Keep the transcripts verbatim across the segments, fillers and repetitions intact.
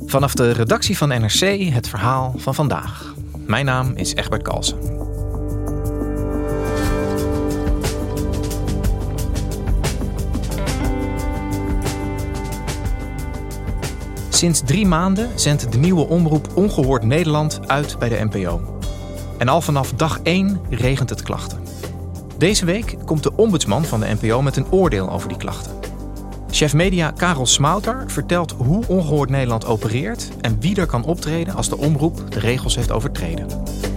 Vanaf de redactie van N R C het verhaal van vandaag. Mijn naam is Egbert Kalsen. Sinds drie maanden zendt de nieuwe omroep Ongehoord Nederland uit bij de N P O. En al vanaf dag één regent het klachten. Deze week komt de ombudsman van de N P O met een oordeel over die klachten. Chef media Karel Smouter vertelt hoe Ongehoord Nederland opereert en wie er kan optreden als de omroep de regels heeft overtreden.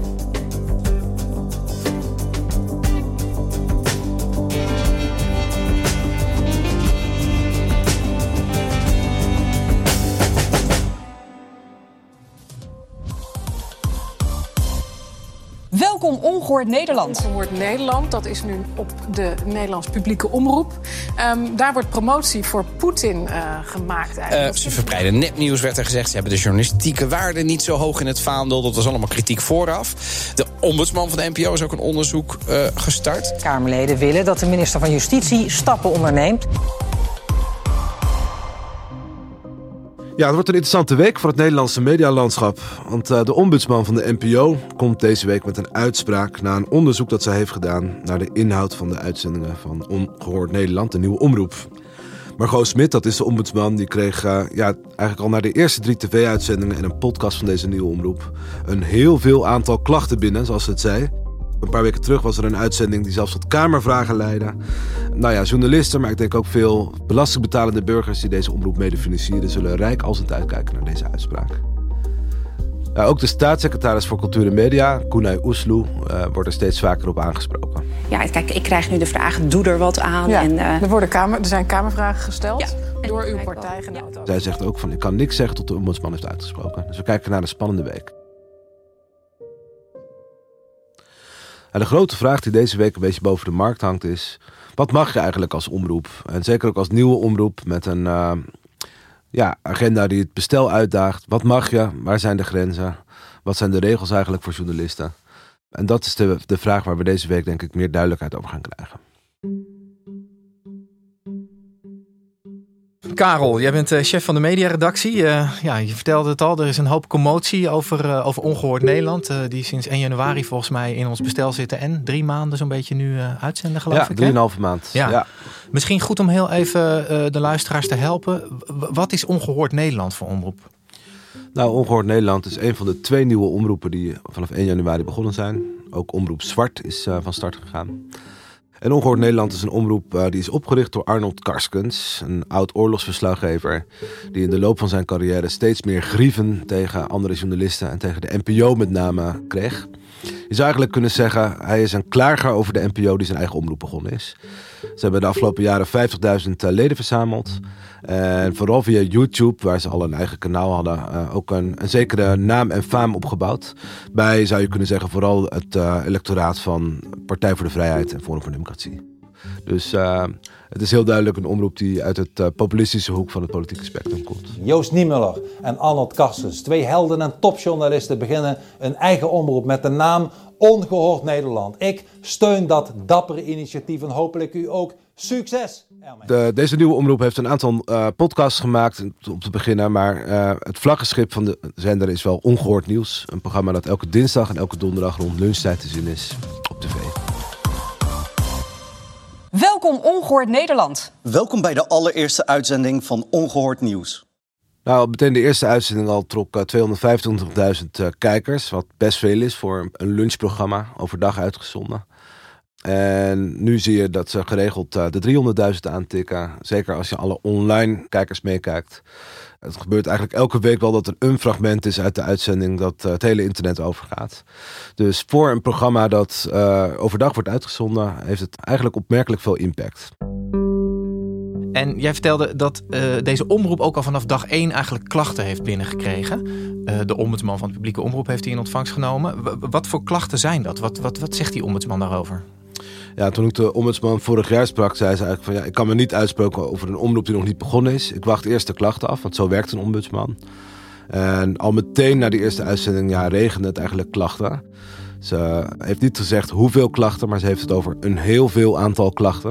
Welkom Ongehoord Nederland. Ongehoord Nederland, dat is nu op de Nederlands publieke omroep. Um, daar wordt promotie voor Poetin uh, gemaakt eigenlijk. Uh, ze verspreiden nepnieuws, werd er gezegd. Ze hebben de journalistieke waarde niet zo hoog in het vaandel. Dat was allemaal kritiek vooraf. De ombudsman van de N P O is ook een onderzoek uh, gestart. Kamerleden willen dat de minister van Justitie stappen onderneemt. Ja, het wordt een interessante week voor het Nederlandse medialandschap. Want uh, de ombudsman van de N P O komt deze week met een uitspraak na een onderzoek dat zij heeft gedaan naar de inhoud van de uitzendingen van Ongehoord Nederland, de nieuwe omroep. Margot Smit, dat is de ombudsman, die kreeg uh, ja, eigenlijk al na de eerste drie tv-uitzendingen en een podcast van deze nieuwe omroep een heel veel aantal klachten binnen, zoals ze het zei. Een paar weken terug was er een uitzending die zelfs tot kamervragen leidde. Nou ja, journalisten, maar ik denk ook veel belastingbetalende burgers die deze omroep mede financieren, zullen rijk als het uitkijken naar deze uitspraak. Ja, ook de staatssecretaris voor Cultuur en Media, Koenay Oesloe, uh, wordt er steeds vaker op aangesproken. Ja, kijk, ik krijg nu de vraag, doe er wat aan. Ja, en, uh... er, worden kamer, er zijn kamervragen gesteld ja, door uw partijgenoten. Ja. Zij zegt ook van, ik kan niks zeggen tot de ombudsman heeft uitgesproken. Dus we kijken naar een spannende week. En de grote vraag die deze week een beetje boven de markt hangt is, wat mag je eigenlijk als omroep? En zeker ook als nieuwe omroep met een uh, ja, agenda die het bestel uitdaagt. Wat mag je? Waar zijn de grenzen? Wat zijn de regels eigenlijk voor journalisten? En dat is de, de vraag waar we deze week denk ik meer duidelijkheid over gaan krijgen. Karel, jij bent uh, chef van de mediaredactie. Uh, ja, je vertelde het al, er is een hoop commotie over, uh, over Ongehoord Nederland. Uh, die sinds één januari volgens mij in ons bestel zitten. En drie maanden zo'n beetje nu uh, uitzenden, geloof ja, ik. Ja, drieënhalve maand. Ja. Ja. Misschien goed om heel even uh, de luisteraars te helpen. W- wat is Ongehoord Nederland voor omroep? Nou, Ongehoord Nederland is een van de twee nieuwe omroepen die vanaf één januari begonnen zijn. Ook Omroep Zwart is uh, van start gegaan. En Ongehoord Nederland is een omroep uh, die is opgericht door Arnold Karskens, een oud oorlogsverslaggever die in de loop van zijn carrière steeds meer grieven tegen andere journalisten en tegen de N P O met name kreeg. Je zou eigenlijk kunnen zeggen, hij is een klager over de N P O die zijn eigen omroep begonnen is. Ze hebben de afgelopen jaren vijftigduizend leden verzameld. En vooral via YouTube, waar ze al een eigen kanaal hadden, uh, ook een, een zekere naam en faam opgebouwd. Bij, zou je kunnen zeggen, vooral het uh, electoraat van Partij voor de Vrijheid en Forum voor Democratie. Dus uh, het is heel duidelijk een omroep die uit het uh, populistische hoek van het politieke spectrum komt. Joost Niemuller en Arnold Karskens, twee helden en topjournalisten, beginnen een eigen omroep met de naam Ongehoord Nederland. Ik steun dat dappere initiatief en hopelijk u ook. Succes! De, deze nieuwe omroep heeft een aantal uh, podcasts gemaakt om te beginnen, maar uh, het vlaggenschip van de zender is wel Ongehoord Nieuws. Een programma dat elke dinsdag en elke donderdag rond lunchtijd te zien is op tv. Welkom Ongehoord Nederland. Welkom bij de allereerste uitzending van Ongehoord Nieuws. Nou, meteen de eerste uitzending al trok uh, tweehonderdvijfentwintigduizend uh, kijkers, wat best veel is voor een lunchprogramma, overdag uitgezonden. En nu zie je dat ze geregeld uh, de driehonderdduizend aantikken. Zeker als je alle online kijkers meekijkt. Het gebeurt eigenlijk elke week wel dat er een fragment is uit de uitzending dat uh, het hele internet overgaat. Dus voor een programma dat uh, overdag wordt uitgezonden, heeft het eigenlijk opmerkelijk veel impact. En jij vertelde dat uh, deze omroep ook al vanaf dag één eigenlijk klachten heeft binnengekregen. Uh, de ombudsman van de publieke omroep heeft die in ontvangst genomen. W- wat voor klachten zijn dat? Wat, wat, wat zegt die ombudsman daarover? Ja, toen ik de ombudsman vorig jaar sprak, zei ze eigenlijk van ja, ik kan me niet uitspreken over een omroep die nog niet begonnen is. Ik wacht eerst de klachten af, want zo werkt een ombudsman. En al meteen na die eerste uitzending ja, regende het eigenlijk klachten. Ze heeft niet gezegd hoeveel klachten, maar ze heeft het over een heel veel aantal klachten.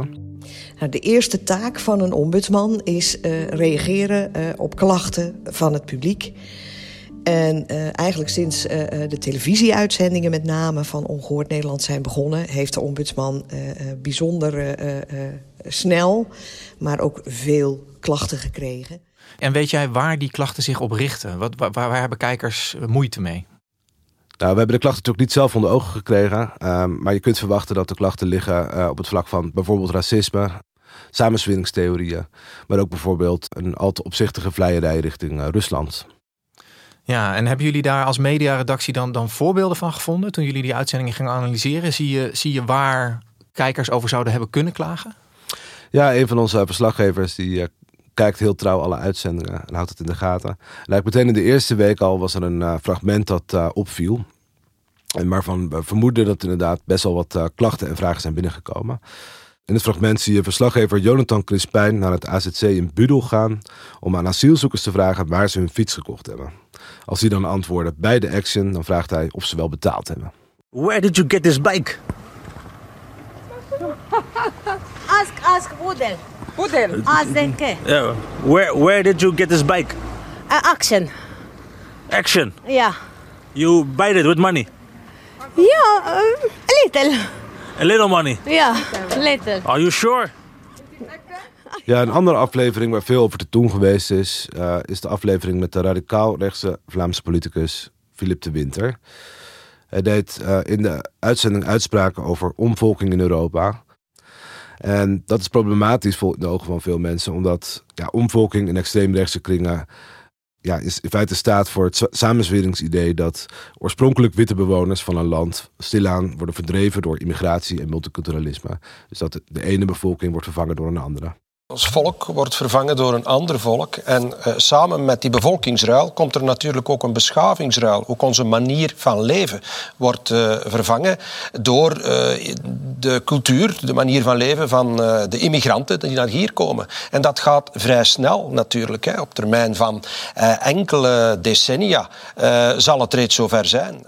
Nou, de eerste taak van een ombudsman is uh, reageren uh, op klachten van het publiek. En uh, eigenlijk sinds uh, de televisieuitzendingen met name van Ongehoord Nederland zijn begonnen, heeft de ombudsman uh, uh, bijzonder uh, uh, snel, maar ook veel klachten gekregen. En weet jij waar die klachten zich op richten? Wat, waar, waar hebben kijkers moeite mee? Nou, we hebben de klachten natuurlijk niet zelf onder ogen gekregen. Um, maar je kunt verwachten dat de klachten liggen uh, op het vlak van bijvoorbeeld racisme, samenzweringstheorieën, maar ook bijvoorbeeld een al te opzichtige vleierij richting uh, Rusland. Ja, en hebben jullie daar als mediaredactie dan, dan voorbeelden van gevonden toen jullie die uitzendingen gingen analyseren? Zie je, zie je waar kijkers over zouden hebben kunnen klagen? Ja, een van onze verslaggevers die uh, kijkt heel trouw alle uitzendingen en houdt het in de gaten. En eigenlijk meteen in de eerste week al was er een uh, fragment dat uh, opviel. En waarvan we vermoeden dat inderdaad best wel wat uh, klachten en vragen zijn binnengekomen. In het fragment zie je verslaggever Jonathan Crispijn naar het A Z C in Budel gaan om aan asielzoekers te vragen waar ze hun fiets gekocht hebben. Als die dan antwoorden bij de Action, dan vraagt hij of ze wel betaald hebben. Where did you get this bike? Ask, ask Budel. Budel. Ask Denke. Yeah. Where, where did you get this bike? Uh, action. Action? Yeah. You buy it with money? Yeah, uh, a little. A little money? Yeah, a little. Are you sure? Ja, een andere aflevering waar veel over te doen geweest is, uh, is de aflevering met de radicaal-rechtse Vlaamse politicus Philippe de Winter. Hij deed uh, in de uitzending uitspraken over omvolking in Europa. En dat is problematisch in de ogen van veel mensen, omdat ja, omvolking in extreemrechtse kringen ja, is in feite staat voor het samenzweringsidee dat oorspronkelijk witte bewoners van een land stilaan worden verdreven door immigratie en multiculturalisme. Dus dat de ene bevolking wordt vervangen door een andere. Ons volk wordt vervangen door een ander volk. En uh, samen met die bevolkingsruil komt er natuurlijk ook een beschavingsruil. Ook onze manier van leven wordt uh, vervangen door uh, de cultuur, de manier van leven van uh, de immigranten die naar hier komen. En dat gaat vrij snel natuurlijk. Hè. Op termijn van uh, enkele decennia uh, zal het reeds zover zijn.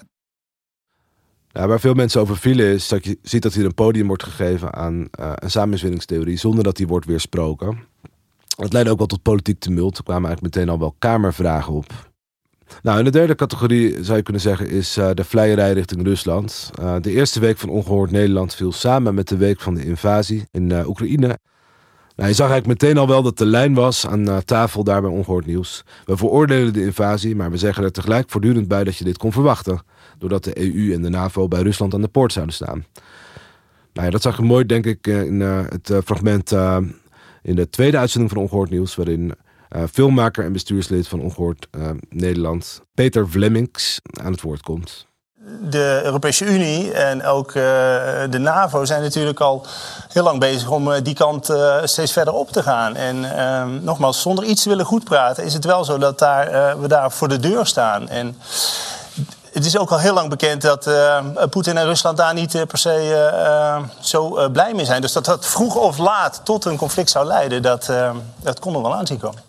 Ja, waar veel mensen over vielen is dat je ziet dat hier een podium wordt gegeven aan uh, een samenzweringstheorie zonder dat die wordt weersproken. Dat leidde ook wel tot politiek tumult. Er kwamen eigenlijk meteen al wel kamervragen op. Nou, in de derde categorie zou je kunnen zeggen is uh, de vleierij richting Rusland. Uh, de eerste week van Ongehoord Nederland viel samen met de week van de invasie in uh, Oekraïne. Nou, je zag eigenlijk meteen al wel dat de lijn was aan uh, tafel daar bij Ongehoord Nieuws. We veroordelen de invasie, maar we zeggen er tegelijk voortdurend bij dat je dit kon verwachten. Doordat de E U en de NAVO bij Rusland aan de poort zouden staan. Nou ja, dat zag je mooi, denk ik, in uh, het uh, fragment uh, in de tweede uitzending van Ongehoord Nieuws, waarin uh, filmmaker en bestuurslid van Ongehoord uh, Nederland, Peter Vlemmings, aan het woord komt. De Europese Unie en ook uh, de NAVO zijn natuurlijk al heel lang bezig om uh, die kant uh, steeds verder op te gaan. En uh, nogmaals, zonder iets te willen goedpraten is het wel zo dat daar, uh, we daar voor de deur staan. En het is ook al heel lang bekend dat uh, Poetin en Rusland daar niet uh, per se uh, zo uh, blij mee zijn. Dus dat dat vroeg of laat tot een conflict zou leiden, dat, uh, dat kon er wel aan zien komen.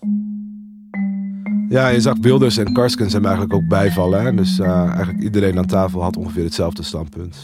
Ja, je zag Wilders en Karskens hem eigenlijk ook bijvallen. Hè? Dus uh, eigenlijk iedereen aan tafel had ongeveer hetzelfde standpunt.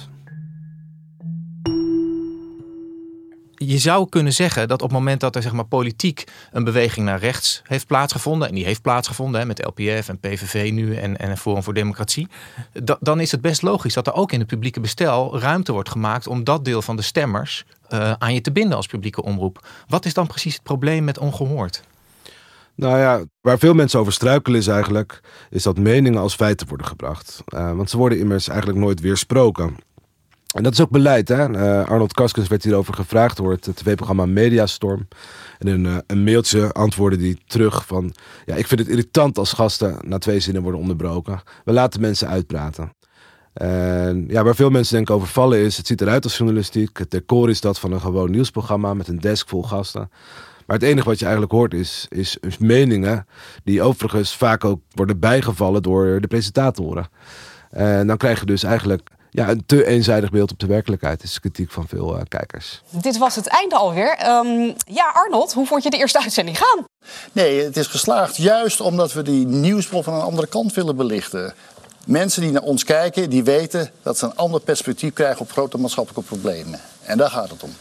Je zou kunnen zeggen dat op het moment dat er zeg maar, politiek een beweging naar rechts heeft plaatsgevonden, en die heeft plaatsgevonden hè, met L P F en P V V nu en, en Forum voor Democratie, da, dan is het best logisch dat er ook in het publieke bestel ruimte wordt gemaakt om dat deel van de stemmers uh, aan je te binden als publieke omroep. Wat is dan precies het probleem met Ongehoord? Nou ja, waar veel mensen over struikelen is eigenlijk, is dat meningen als feiten worden gebracht. Uh, want ze worden immers eigenlijk nooit weersproken. En dat is ook beleid, hè. Uh, Arnold Karskens werd hierover gevraagd door het tv-programma Mediastorm. En in uh, een mailtje antwoordde hij terug van, ja, ik vind het irritant als gasten na twee zinnen worden onderbroken. We laten mensen uitpraten. En ja, waar veel mensen denken over vallen is, het ziet eruit als journalistiek. Het decor is dat van een gewoon nieuwsprogramma met een desk vol gasten. Maar het enige wat je eigenlijk hoort is, is, is meningen die overigens vaak ook worden bijgevallen door de presentatoren. En dan krijg je dus eigenlijk ja, een te eenzijdig beeld op de werkelijkheid. Dat is kritiek van veel uh, kijkers. Dit was het einde alweer. Um, ja, Arnold, hoe vond je de eerste uitzending gaan? Nee, het is geslaagd juist omdat we die nieuwsbron van een andere kant willen belichten. Mensen die naar ons kijken, die weten dat ze een ander perspectief krijgen op grote maatschappelijke problemen. En daar gaat het om.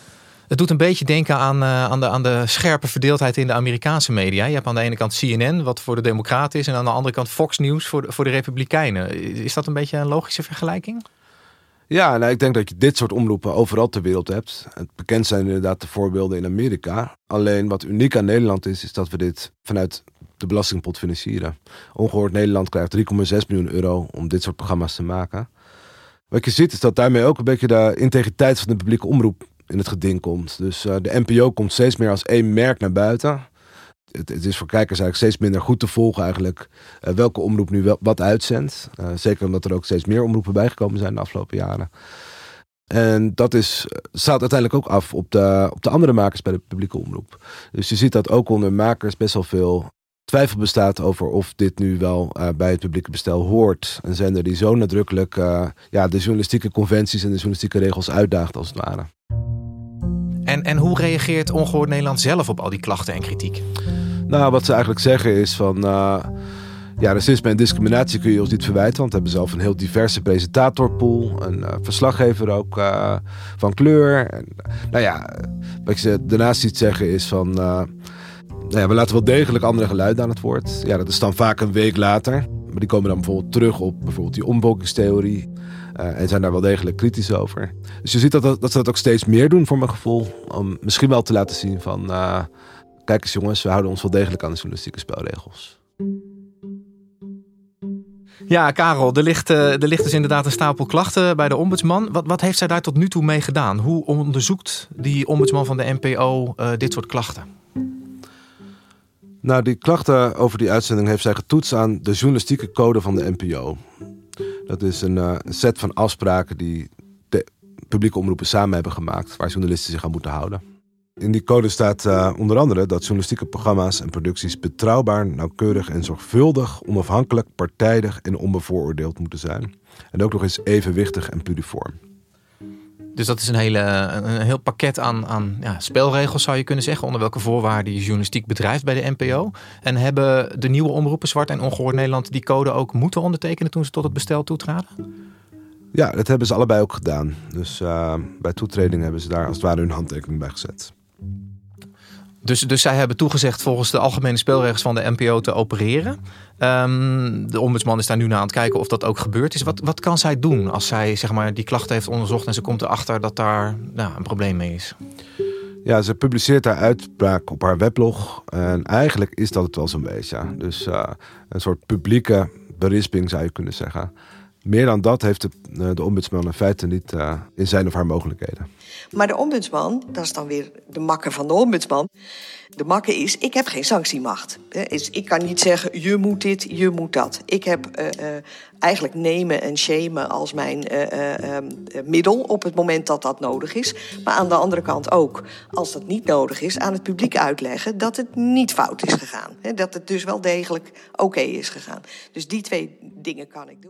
Het doet een beetje denken aan, uh, aan, de, aan de scherpe verdeeldheid in de Amerikaanse media. Je hebt aan de ene kant C N N, wat voor de Democraten is, en aan de andere kant Fox News voor de, voor de Republikeinen. Is dat een beetje een logische vergelijking? Ja, nou, ik denk dat je dit soort omroepen overal ter wereld hebt. Het bekend zijn inderdaad de voorbeelden in Amerika. Alleen wat uniek aan Nederland is, is dat we dit vanuit de belastingpot financieren. Ongehoord Nederland krijgt drie komma zes miljoen euro om dit soort programma's te maken. Wat je ziet is dat daarmee ook een beetje de integriteit van de publieke omroep in het geding komt. Dus uh, de N P O komt steeds meer als één merk naar buiten. Het, het is voor kijkers eigenlijk steeds minder goed te volgen eigenlijk uh, welke omroep nu wel, wat uitzendt. Uh, zeker omdat er ook steeds meer omroepen bijgekomen zijn de afgelopen jaren. En dat is, staat uiteindelijk ook af op de, op de andere makers bij de publieke omroep. Dus je ziet dat ook onder makers best wel veel twijfel bestaat over of dit nu wel uh, bij het publieke bestel hoort. Een zender die zo nadrukkelijk uh, ja, de journalistieke conventies en de journalistieke regels uitdaagt als het ware. En, en hoe reageert Ongehoord Nederland zelf op al die klachten en kritiek? Nou, wat ze eigenlijk zeggen is van Uh, ja, racisme en discriminatie kun je ons niet verwijten, want we hebben zelf een heel diverse presentatorpool, een uh, verslaggever ook uh, van kleur. En, nou ja, wat je daarnaast ziet zeggen is van Uh, nou ja, we laten wel degelijk andere geluiden aan het woord. Ja, dat is dan vaak een week later. Maar die komen dan bijvoorbeeld terug op bijvoorbeeld die omvolkingstheorie. Uh, en zijn daar wel degelijk kritisch over. Dus je ziet dat, dat, dat ze dat ook steeds meer doen voor mijn gevoel. Om misschien wel te laten zien van Uh, kijk eens jongens, we houden ons wel degelijk aan de journalistieke spelregels. Ja, Karel, er ligt, uh, er ligt dus inderdaad een stapel klachten bij de ombudsman. Wat, wat heeft zij daar tot nu toe mee gedaan? Hoe onderzoekt die ombudsman van de N P O uh, dit soort klachten? Nou, die klachten over die uitzending heeft zij getoetst aan de journalistieke code van de N P O. Dat is een, uh, een set van afspraken die de publieke omroepen samen hebben gemaakt, waar journalisten zich aan moeten houden. In die code staat uh, onder andere dat journalistieke programma's en producties betrouwbaar, nauwkeurig en zorgvuldig, onafhankelijk, partijdig en onbevooroordeeld moeten zijn. En ook nog eens evenwichtig en pluriform. Dus dat is een, hele, een heel pakket aan, aan ja, spelregels, zou je kunnen zeggen, onder welke voorwaarden je journalistiek bedrijft bij de N P O. En hebben de nieuwe omroepen Zwart en Ongehoord Nederland die code ook moeten ondertekenen toen ze tot het bestel toetraden? Ja, dat hebben ze allebei ook gedaan. Dus uh, bij toetreding hebben ze daar als het ware hun handtekening bij gezet. Dus, dus zij hebben toegezegd volgens de algemene spelregels van de N P O te opereren. Um, de ombudsman is daar nu naar aan het kijken of dat ook gebeurd is. Wat, wat kan zij doen als zij zeg maar, die klachten heeft onderzocht en ze komt erachter dat daar nou, een probleem mee is? Ja, ze publiceert haar uitspraak op haar weblog. En eigenlijk is dat het wel zo'n beetje. Ja. Dus uh, een soort publieke berisping zou je kunnen zeggen. Meer dan dat heeft de, de ombudsman in feite niet uh, in zijn of haar mogelijkheden. Maar de ombudsman, dat is dan weer de makker van de ombudsman. De makker is, ik heb geen sanctiemacht. Ik kan niet zeggen, je moet dit, je moet dat. Ik heb uh, uh, eigenlijk nemen en shamen als mijn uh, uh, uh, middel op het moment dat dat nodig is. Maar aan de andere kant ook, als dat niet nodig is, aan het publiek uitleggen dat het niet fout is gegaan. Dat het dus wel degelijk oké okay is gegaan. Dus die twee dingen kan ik doen.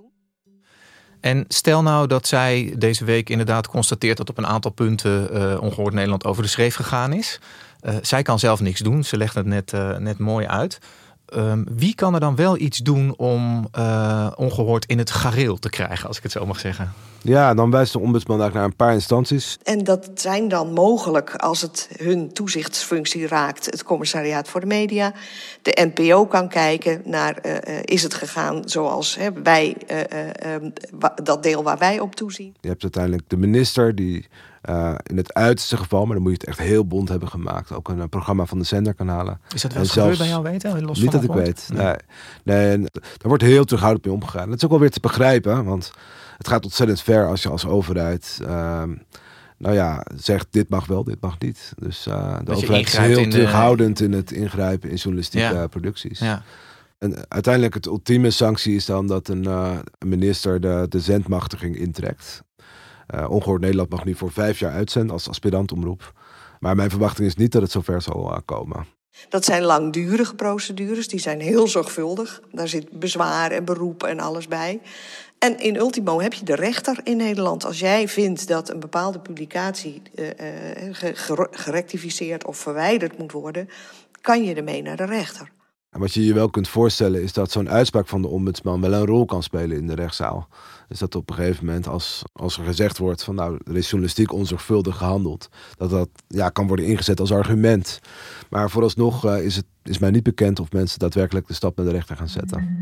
En stel nou dat zij deze week inderdaad constateert dat op een aantal punten uh, Ongehoord Nederland over de schreef gegaan is. Uh, zij kan zelf niks doen, ze legt het net, uh, net mooi uit. Um, wie kan er dan wel iets doen om uh, Ongehoord in het gareel te krijgen, als ik het zo mag zeggen? Ja, dan wijst de ombudsman eigenlijk naar een paar instanties. En dat zijn dan mogelijk, als het hun toezichtsfunctie raakt, het Commissariaat voor de Media. De N P O kan kijken naar, uh, uh, is het gegaan zoals hè, wij, uh, uh, um, dat deel waar wij op toezien. Je hebt uiteindelijk de minister die Uh, in het uiterste geval, maar dan moet je het echt heel bond hebben gemaakt, ook een, een programma van de zender kan halen. Is dat wel eens gebeurd bij jou weten? Los niet van dat ik bond? weet. Nee. nee. En daar wordt heel terughoudend mee omgegaan. Dat is ook wel weer te begrijpen, want het gaat ontzettend ver als je als overheid Uh, nou ja, zegt dit mag wel, dit mag niet. Dus uh, de overheid is heel in terughoudend de... in het ingrijpen in journalistieke ja. producties. Ja. En uiteindelijk het ultieme sanctie is dan dat een, uh, een minister de, de zendmachtiging intrekt. Uh, Ongehoord Nederland mag nu voor vijf jaar uitzenden als aspirantomroep. Maar mijn verwachting is niet dat het zover zal uh, komen. Dat zijn langdurige procedures, die zijn heel zorgvuldig. Daar zit bezwaar en beroep en alles bij. En in ultimo heb je de rechter in Nederland. Als jij vindt dat een bepaalde publicatie uh, uh, gerectificeerd of verwijderd moet worden, kan je ermee naar de rechter. En wat je je wel kunt voorstellen is dat zo'n uitspraak van de ombudsman wel een rol kan spelen in de rechtszaal. Dus dat op een gegeven moment als, als er gezegd wordt van nou, er is journalistiek onzorgvuldig gehandeld. Dat dat ja, kan worden ingezet als argument. Maar vooralsnog uh, is het is mij niet bekend of mensen daadwerkelijk de stap naar de rechter gaan zetten.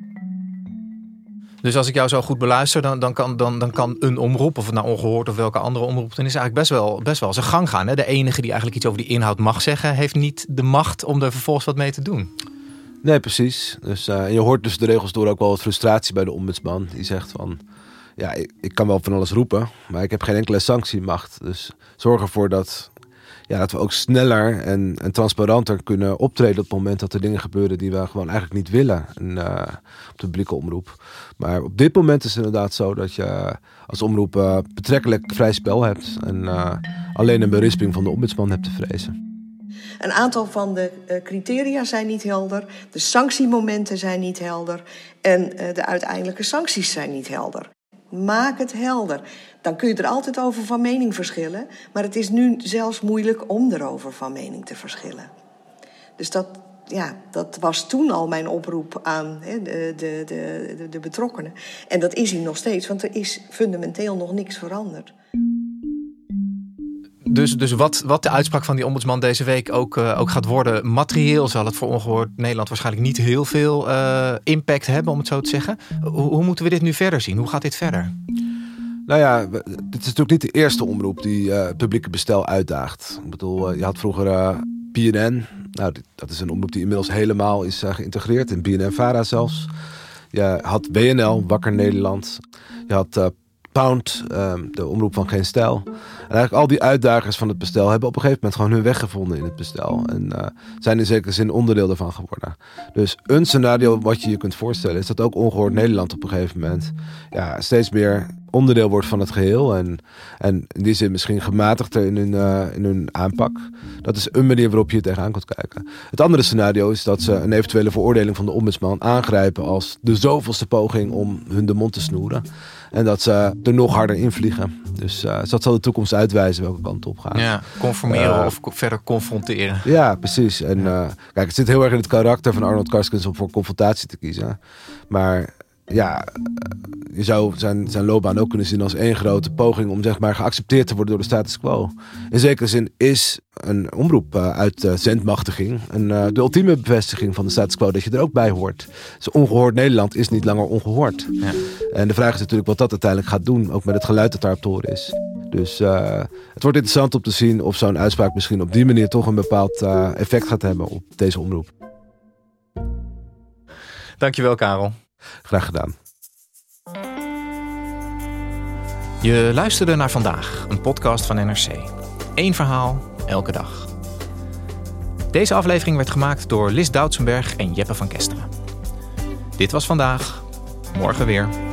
Dus als ik jou zo goed beluister, dan, dan, kan, dan, dan kan een omroep, of het nou Ongehoord of welke andere omroep, dan is eigenlijk best wel, best wel zijn gang gaan. Hè? De enige die eigenlijk iets over die inhoud mag zeggen, heeft niet de macht om er vervolgens wat mee te doen. Nee, precies. Dus, uh, je hoort dus de regels door ook wel wat frustratie bij de ombudsman. Die zegt van, ja, ik, ik kan wel van alles roepen, maar ik heb geen enkele sanctiemacht. Dus zorg ervoor dat, ja, dat we ook sneller en, en transparanter kunnen optreden op het moment dat er dingen gebeuren die we gewoon eigenlijk niet willen en, uh, op de publieke omroep. Maar op dit moment is het inderdaad zo dat je als omroep uh, betrekkelijk vrij spel hebt en uh, alleen een berisping van de ombudsman hebt te vrezen. Een aantal van de uh, criteria zijn niet helder, de sanctiemomenten zijn niet helder en uh, de uiteindelijke sancties zijn niet helder. Maak het helder. Dan kun je er altijd over van mening verschillen, maar het is nu zelfs moeilijk om erover van mening te verschillen. Dus dat, ja, dat was toen al mijn oproep aan hè, de, de, de, de betrokkenen. En dat is hij nog steeds, want er is fundamenteel nog niks veranderd. Dus, dus wat, wat de uitspraak van die ombudsman deze week ook, uh, ook gaat worden, materieel zal het voor Ongehoord Nederland waarschijnlijk niet heel veel uh, impact hebben, om het zo te zeggen. Hoe, hoe moeten we dit nu verder zien? Hoe gaat dit verder? Nou ja, dit is natuurlijk niet de eerste omroep die uh, het publieke bestel uitdaagt. Ik bedoel, uh, je had vroeger uh, B N N. Nou, dit, dat is een omroep die inmiddels helemaal is uh, geïntegreerd in B N N-Vara zelfs. Je had W N L, Wakker Nederland. Je had uh, Pound, uh, de omroep van Geen Stijl. En eigenlijk al die uitdagers van het bestel hebben op een gegeven moment gewoon hun weg gevonden in het bestel. En uh, zijn in zekere zin onderdeel ervan geworden. Dus een scenario wat je je kunt voorstellen is dat ook Ongehoord Nederland op een gegeven moment ja, steeds meer onderdeel wordt van het geheel. En, en in die zin misschien gematigder in hun, uh, in hun aanpak. Dat is een manier waarop je tegenaan kunt kijken. Het andere scenario is dat ze een eventuele veroordeling van de ombudsman aangrijpen als de zoveelste poging om hun de mond te snoeren. En dat ze er nog harder invliegen. Dus uh, dat zal de toekomst uitwijzen welke kant op gaan. Ja, conformeren uh, of verder confronteren. Ja, precies. En uh, kijk, het zit heel erg in het karakter van Arnold Karskens om voor confrontatie te kiezen. Maar ja, je zou zijn, zijn loopbaan ook kunnen zien als één grote poging om zeg maar geaccepteerd te worden door de status quo. In zekere zin is een omroep uh, uit uh, zendmachtiging en uh, de ultieme bevestiging van de status quo dat je er ook bij hoort. Dus Ongehoord Nederland is niet langer ongehoord. Ja. En de vraag is natuurlijk wat dat uiteindelijk gaat doen, ook met het geluid dat daar op te horen is. Dus uh, het wordt interessant om te zien of zo'n uitspraak misschien op die manier toch een bepaald uh, effect gaat hebben op deze omroep. Dankjewel, Karel. Graag gedaan. Je luisterde naar Vandaag, een podcast van N R C. Eén verhaal, elke dag. Deze aflevering werd gemaakt door Lis Doutsenberg en Jeppe van Kesteren. Dit was Vandaag, morgen weer.